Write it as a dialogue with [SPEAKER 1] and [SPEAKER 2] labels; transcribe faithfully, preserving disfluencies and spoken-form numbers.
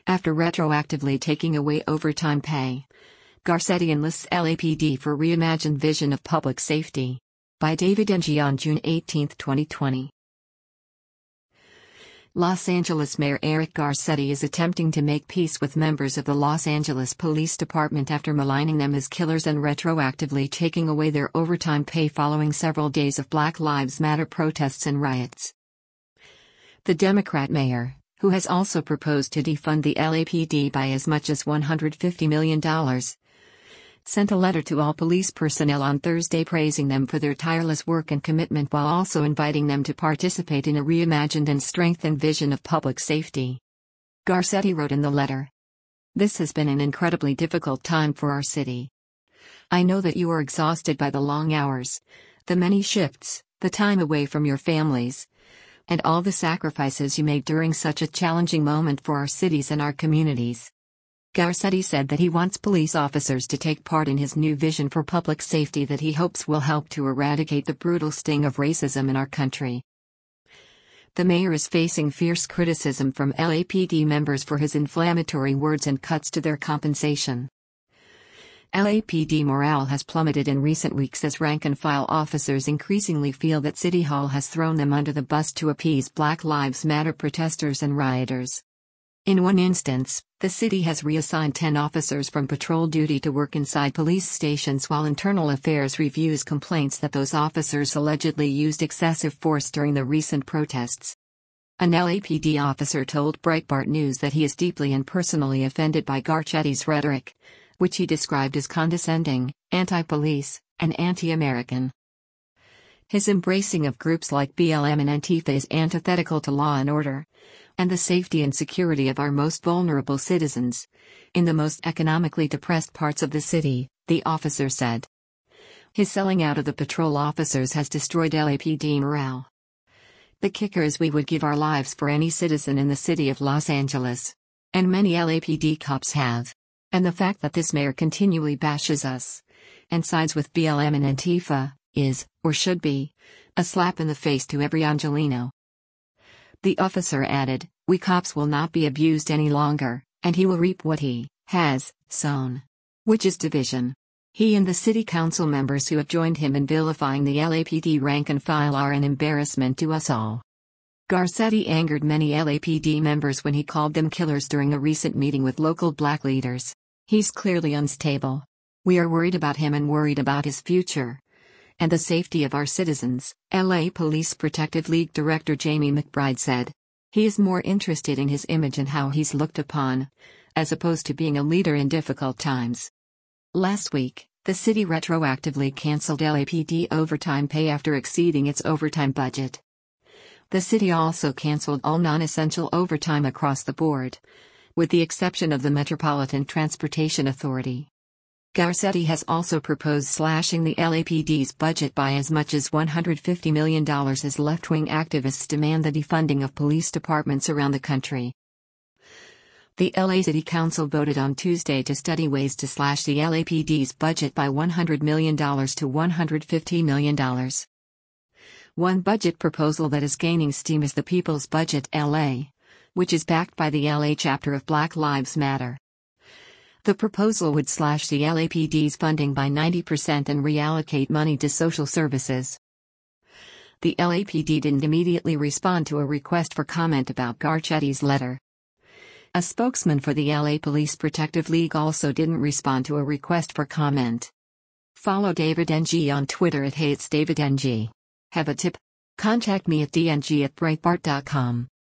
[SPEAKER 1] After retroactively taking away overtime pay, Garcetti enlists L A P D for reimagined vision of public safety. By David Ng on June eighteenth, twenty twenty. Los Angeles Mayor Eric Garcetti is attempting to make peace with members of the Los Angeles Police Department after maligning them as killers and retroactively taking away their overtime pay following several days of Black Lives Matter protests and riots. The Democrat mayor, who has also proposed to defund the L A P D by as much as one hundred fifty million dollars, sent a letter to all police personnel on Thursday praising them for their tireless work and commitment while also inviting them to participate in a reimagined and strengthened vision of public safety. Garcetti wrote in the letter, "This has been an incredibly difficult time for our city. I know that you are exhausted by the long hours, the many shifts, the time away from your families, and all the sacrifices you made during such a challenging moment for our cities and our communities." Garcetti said that he wants police officers to take part in his new vision for public safety that he hopes will help to eradicate the brutal sting of racism in our country. The mayor is facing fierce criticism from L A P D members for his inflammatory words and cuts to their compensation. L A P D morale has plummeted in recent weeks as rank-and-file officers increasingly feel that City Hall has thrown them under the bus to appease Black Lives Matter protesters and rioters. In one instance, the city has reassigned ten officers from patrol duty to work inside police stations while Internal Affairs reviews complaints that those officers allegedly used excessive force during the recent protests. An L A P D officer told Breitbart News that he is deeply and personally offended by Garcetti's rhetoric, which he described as condescending, anti-police, and anti-American. His embracing of groups like B L M and Antifa is antithetical to law and order, and the safety and security of our most vulnerable citizens, in the most economically depressed parts of the city, the officer said. His selling out of the patrol officers has destroyed L A P D morale. The kicker is we would give our lives for any citizen in the city of Los Angeles. And many L A P D cops have. And the fact that this mayor continually bashes us, and sides with B L M and Antifa, is, or should be, a slap in the face to every Angelino. The officer added, "We cops will not be abused any longer, and he will reap what he has sown, which is division." He and the city council members who have joined him in vilifying the L A P D rank and file are an embarrassment to us all. Garcetti angered many L A P D members when he called them killers during a recent meeting with local black leaders. "He's clearly unstable. We are worried about him and worried about his future and the safety of our citizens," L A Police Protective League Director Jamie McBride said. "He is more interested in his image and how he's looked upon, as opposed to being a leader in difficult times." Last week, the city retroactively canceled L A P D overtime pay after exceeding its overtime budget. The city also canceled all non-essential overtime across the board, with the exception of the Metropolitan Transportation Authority. Garcetti has also proposed slashing the L A P D's budget by as much as one hundred fifty million dollars as left-wing activists demand the defunding of police departments around the country. The L A City Council voted on Tuesday to study ways to slash the L A P D's budget by one hundred million dollars to one hundred fifty million dollars. One budget proposal that is gaining steam is the People's Budget L A, which is backed by the L A chapter of Black Lives Matter. The proposal would slash the L A P D's funding by ninety percent and reallocate money to social services. The L A P D didn't immediately respond to a request for comment about Garcetti's letter. A spokesman for the L A Police Protective League also didn't respond to a request for comment. Follow David Ng on Twitter at HeyIt'sDavidNG. Have a tip? Contact me at d n g at breitbart dot com.